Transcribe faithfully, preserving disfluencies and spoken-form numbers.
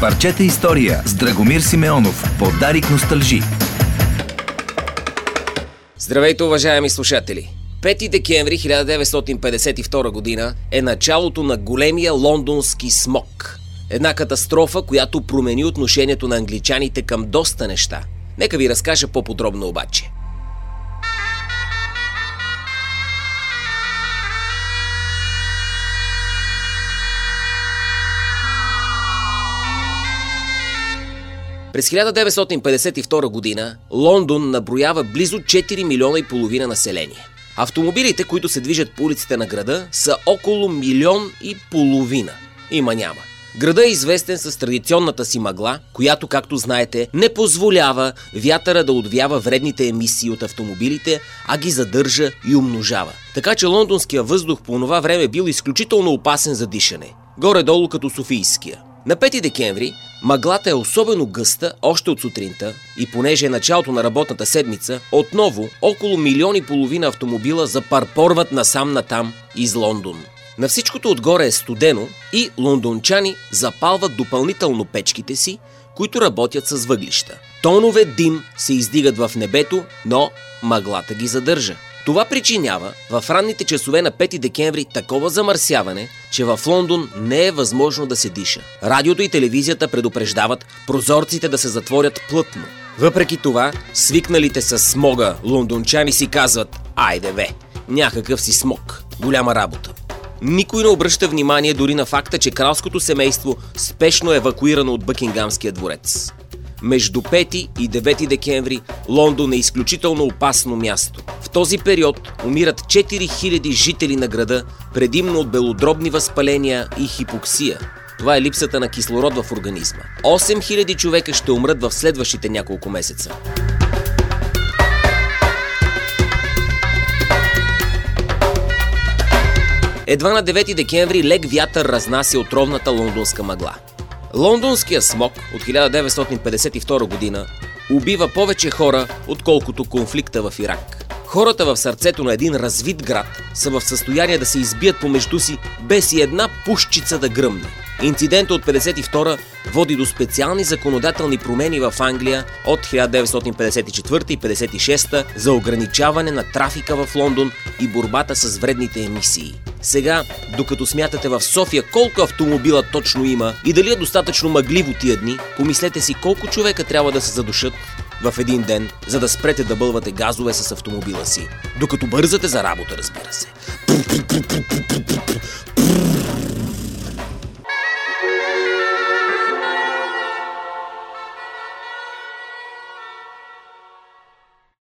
Парчета история с Драгомир Симеонов. Подарик носталжи. Здравейте, уважаеми слушатели! пети декември хиляда деветстотин петдесет и втора година е началото на големия лондонски смог. Една катастрофа, която промени отношението на англичаните към доста неща. Нека ви разкажа по-подробно обаче. През хиляда деветстотин петдесет и втора година Лондон наброява близо четири милиона и половина население. Автомобилите, които се движат по улиците на града, са около милион и половина. Има няма. Градът е известен с традиционната си мъгла, която, както знаете, не позволява вятъра да отвява вредните емисии от автомобилите, а ги задържа и умножава. Така че лондонския въздух по това време бил изключително опасен за дишане. Горе-долу като софийския. На пети декември мъглата е особено гъста още от сутринта и понеже е началото на работната седмица, отново около милион и половина автомобила запарпорват насам-натам из Лондон. На всичкото отгоре е студено и лондончани запалват допълнително печките си, които работят с въглища. Тонове дим се издигат в небето, но мъглата ги задържа. Това причинява в ранните часове на пети декември такова замърсяване, че в Лондон не е възможно да се диша. Радиото и телевизията предупреждават прозорците да се затворят плътно. Въпреки това, свикналите с смога лондончани си казват: айде бе, някакъв си смог, голяма работа. Никой не обръща внимание дори на факта, че кралското семейство спешно е евакуирано от Бъкингамския дворец. Между пети и девети декември Лондон е изключително опасно място. В този период умират четири хиляди жители на града, предимно от белодробни възпаления и хипоксия. Това е липсата на кислород в организма. осем хиляди човека ще умрат в следващите няколко месеца. Едва на девети декември лек вятър разнася отровната лондонска мъгла. Лондонският смог от хиляда деветстотин петдесет и втора година убива повече хора, отколкото конфликта в Ирак. Хората в сърцето на един развит град са в състояние да се избият помежду си без и една пушчица да гръмне. Инцидентът от петдесет и втора води до специални законодателни промени в Англия от хиляда деветстотин петдесет и четвърта и петдесет и шеста за ограничаване на трафика в Лондон и борбата с вредните емисии. Сега, докато смятате в София колко автомобила точно има и дали е достатъчно мъгливо тия дни, помислете си колко човека трябва да се задушат в един ден, за да спрете да бълвате газове с автомобила си. Докато бързате за работа, разбира се.